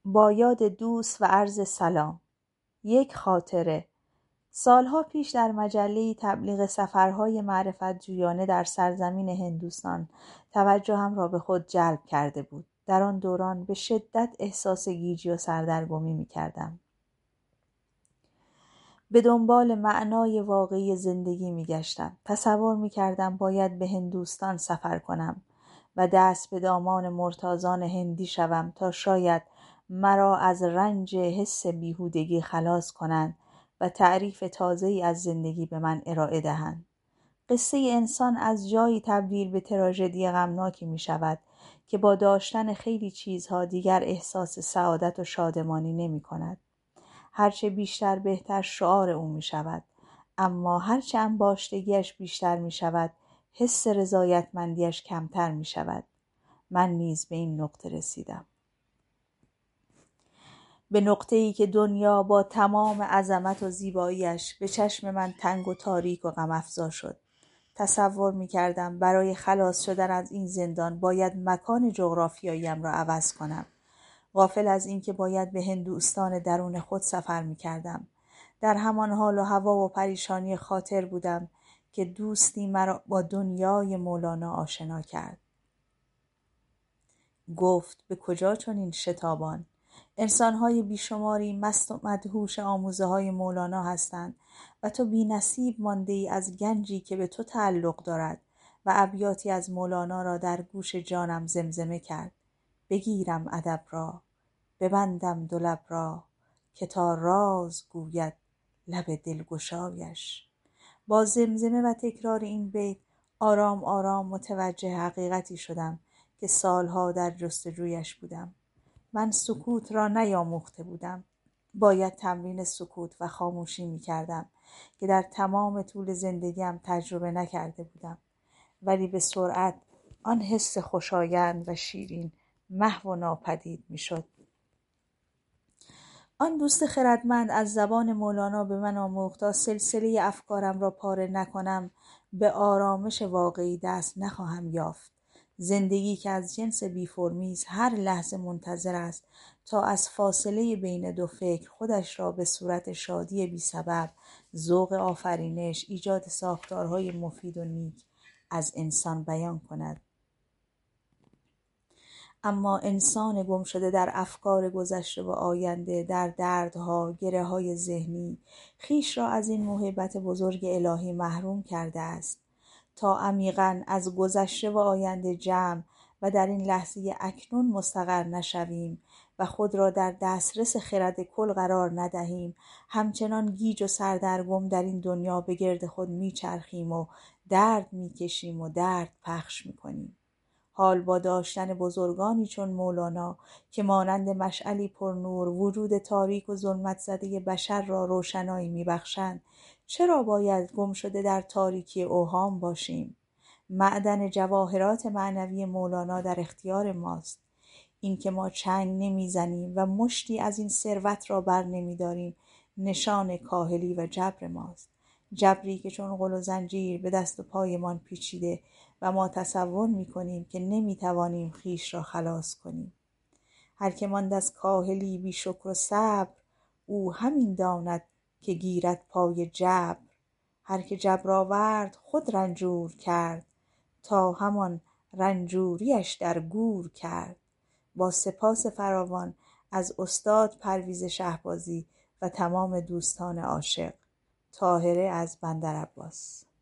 با یاد دوست و عرض سلام. یک خاطره. سالها پیش در مجله‌ای تبلیغ سفرهای معرفت جویانه در سرزمین هندوستان توجهم را به خود جلب کرده بود. در آن دوران به شدت احساس گیجی و سردرگمی می کردم. به دنبال معنای واقعی زندگی می گشتم. تصور می کردم باید به هندوستان سفر کنم و دست به دامان مرتازان هندی شوم تا شاید مرا از رنج حس بیهودگی خلاص کنند و تعریف تازه‌ای از زندگی به من ارائه دهند. قصه انسان از جایی تبدیل به تراژدی غمناکی می شود که با داشتن خیلی چیزها دیگر احساس سعادت و شادمانی نمی کند. هرچه بیشتر بهتر شعار او می شود، اما هرچه انباشتگیش بیشتر می شود حس رضایتمندیش کمتر می شود. من نیز به این نقطه رسیدم. به نقطه‌ای که دنیا با تمام عظمت و زیباییش به چشم من تنگ و تاریک و غم‌افزا شد. تصور می‌کردم برای خلاص شدن از این زندان باید مکان جغرافیاییم را عوض کنم. غافل از این که باید به هندوستان درون خود سفر می‌کردم. در همان حال و هوا و پریشانی خاطر بودم که دوستی مرا با دنیای مولانا آشنا کرد. گفت به کجا چنین شتابان؟ انسان‌های بیشماری مست و مدهوش آموزه‌های مولانا هستند و تو بی نصیب مانده‌ای از گنجی که به تو تعلق دارد. و ابیاتی از مولانا را در گوش جانم زمزمه کرد. بگیرم ادب را، ببندم دو لب را، که تا راز گوید لب دلگشایش. با زمزمه و تکرار این بیت آرام آرام متوجه حقیقتی شدم که سالها در جستجویش بودم. من سکوت را نیاموخته بودم. باید تمرین سکوت و خاموشی می کردم که در تمام طول زندگیم تجربه نکرده بودم. ولی به سرعت آن حس خوشایند و شیرین محو و ناپدید می شد. آن دوست خردمند از زبان مولانا به من آموخت تا سلسله افکارم را پاره نکنم به آرامش واقعی دست نخواهم یافت. زندگی که از جنس بی فرمیز هر لحظه منتظر است تا از فاصله بین دو فکر خودش را به صورت شادی بی سبب، ذوق آفرینش، ایجاد ساختارهای مفید و نیک از انسان بیان کند. اما انسان گم شده در افکار گذشته و آینده، در دردها، گره‌های ذهنی، خویش را از این موهبت بزرگ الهی محروم کرده است. تا عمیقاً از گذشته و آینده جمع و در این لحظه اکنون مستقر نشویم و خود را در دسترس خرد کل قرار ندهیم، همچنان گیج و سردرگم در این دنیا به گرد خود میچرخیم و درد میکشیم و درد پخش میکنیم. حال با داشتن بزرگانی چون مولانا که مانند مشعلی پرنور وجود تاریک و ظلمت زده بشر را روشنایی میبخشند، چرا باید گم شده در تاریکی اوهام باشیم؟ معدن جواهرات معنوی مولانا در اختیار ماست. این که ما چنگ نمیزنیم و مشتی از این ثروت را بر نمیداریم نشان کاهلی و جبر ماست. جبری که چون غل و زنجیر به دست و پایمان پیچیده و ما تصور میکنیم که نمیتوانیم خویش را خلاص کنیم. هر که ماند از کاهلی بی شکر و صبر، او همین داند که گیرد پای جبر. هر که جبر آورد خود رنجور کرد، تا همان رنجوریش در گور کرد. با سپاس فراوان از استاد پرویز شهبازی و تمام دوستان عاشق. طاهره از بندر عباس.